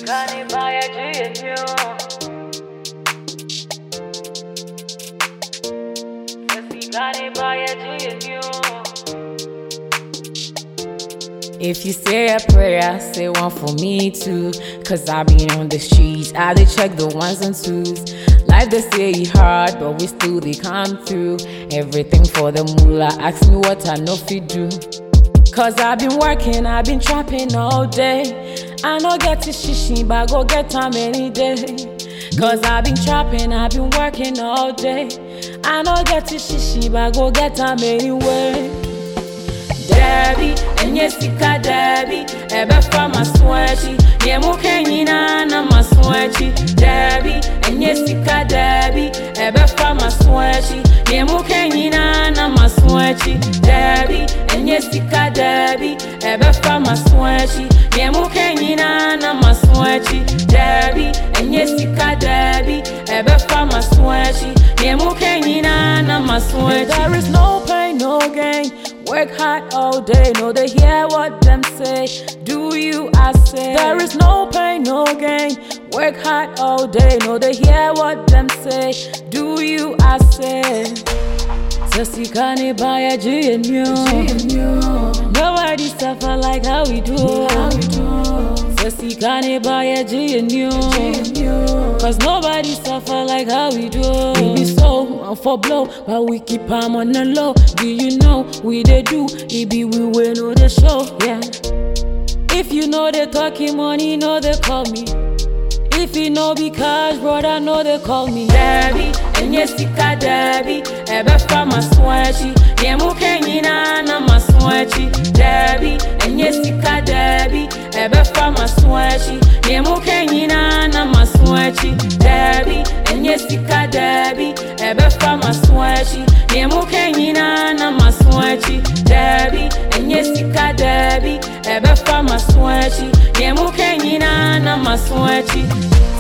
If you say a prayer, say one for me too. Cause I been on the streets, I dey check the ones and twos. Life they say it hard, but we still they come through. Everything for the moolah, ask me what I know fit do. Cause I've been working, I've been trapping all day. I no get to shishi, but go get time any day. Cause I've been trapping, I've been working all day. I no get to shishi, but go get time anyway. Debbie, and yesika Debbie, ebe from my sweaty. Yemu kenyina na my sweaty. Debbie, and yesika Debbie, ebe from my sweaty. Yemu kenyina na my sweaty. Debbie, and yesika Debbie, ebe from my sweaty. Yemu kenyina na my sweaty. Debbie, and yesika Debbie, ebe from my sweaty. Yemu kenyina na my sweaty. There is no pain, no gain. Work hard all day, no they hear what them say. Do you, I say. There is no pain, no gain. Work hard all day, no they hear what them say. Do you, I say. Sasikane buy a GNU. Nobody suffer like how we do. Sasikane buy a GNU. Cause nobody suffer like how we do. We be so for blow, but we keep on the low. Do you know we they do? It be we win on the show, yeah. If you know they talking money, know they call me. If you know because brother, know they call me Debbie, and yesika Debbie, ebe from my sweaty. Yemu kenyina na my sweaty. Debbie, and yesika Debbie, ebe from my sweaty. Yemu kenyina na my sweaty. Debbie, and yesika Debbie, ebe from my sweaty. Yemu kenyina na my sweaty. Debbie, and yesika Debbie, ebe from my sweaty. Yemu kenyina na my sweaty.